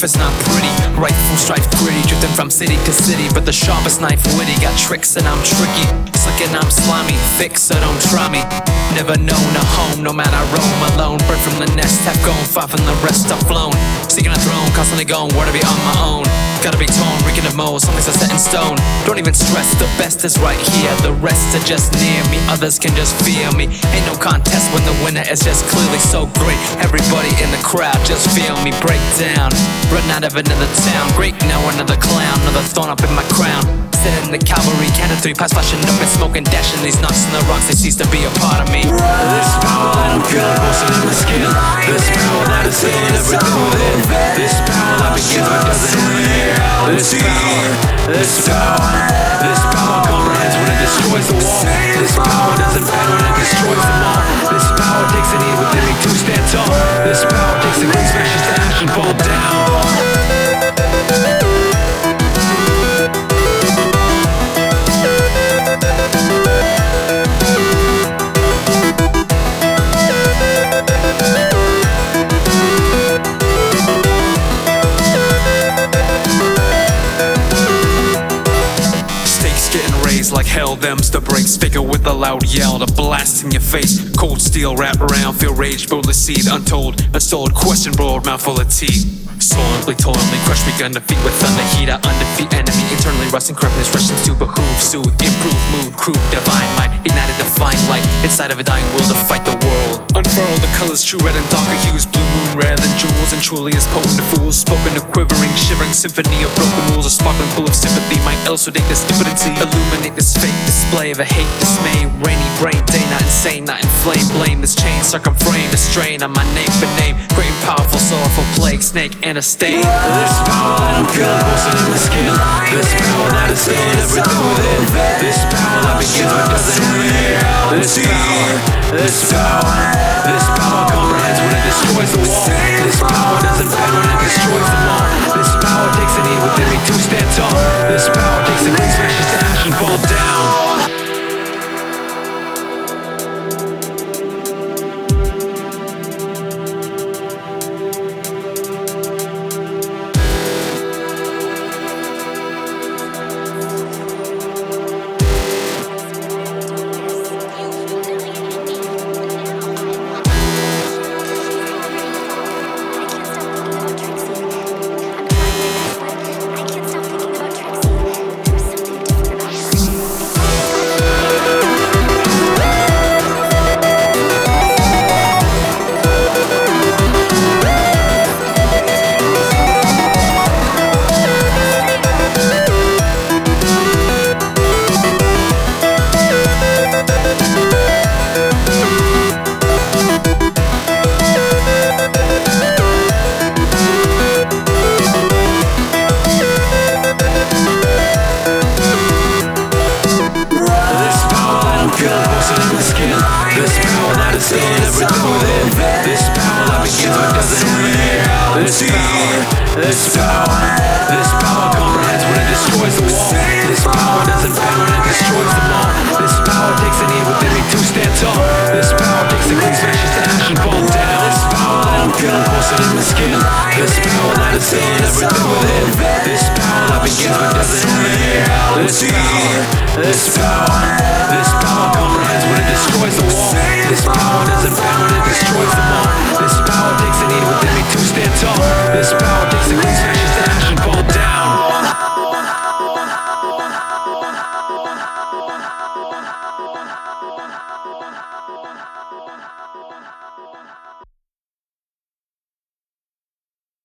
life is not pretty. Rightful strife gritty, drifting from city to city, but the sharpest knife witty. Got tricks and I'm tricky, slick and I'm slimy, thick so don't try me. Never known a home, no man I roam alone. Bird from the nest, have gone, far from the rest I've flown. Seeking a throne, constantly going, where to be on my own. Gotta be torn, reeking of mold, something's set in stone. Don't even stress, the best is right here. The rest are just near me, others can just fear me. Ain't no contest when the winner is just clearly so great. Everybody in the crowd just feel me break down. Run out of another town, great now another clown. Another thorn up in my crown. Sitting in the cavalry, cannon 3 past flashing up and smoking, dashing these nuts in the rocks. They cease to be a part of me. This power that I'm feeling posted in my skin. This power that is healing everything within. This power that begins but doesn't end. This power comprehends when it destroys the wall. This power doesn't bend when it destroys them all. This power takes a need within me to stand tall. This power takes a green smashes to ash and fall down. Like hell, them's the breaks. Figure with a loud yell to blast in your face. Cold steel wrap around, feel rage, boldly seed. Untold, unsold, question broad, mouthful of teeth. Slowly, tolerantly, crush begun defeat with thunder heat. I undefeat enemy, internally rusting corruptness, rushing to behoove, soothe, improve, mood, crew, divine might, ignited divine light, inside of a dying will to fight the world. Unfurl the colors, true red and darker hues, blue moon, rarer than jewels, and truly as potent to fools. Spoken a quivering, shivering symphony of broken rules, a sparkling full of sympathy, might elucidate this impotency, illuminate this fake display of a hate, dismay, rainy brain, day not insane, not inflamed, blame this chain, circumframe, the strain on my name for name, great and powerful, sorrowful plague, snake, and a stain. This power that I'm feeling posted in my skin. This power that is healing everything within. This power that begins but doesn't end. This power comprehends when it destroys the wall. This power doesn't bend when it destroys them all. This power takes a need within me to stand tall. This power takes a green smashes to ash and fall down. This power that is healing everything within. This power that begins but doesn't end. This power comprehends when it destroys the wall. This power doesn't bend when it destroys them all. This power takes a need within me to stand tall. This power takes a green smashes to ash and fall down. This power that I'm feeling posted in my skin. This power that is healing everything within. This power that begins but doesn't end. This power comprehends when it destroys the wall. This power doesn't bend when it destroys them all. This power takes a need within me to stand tall. This power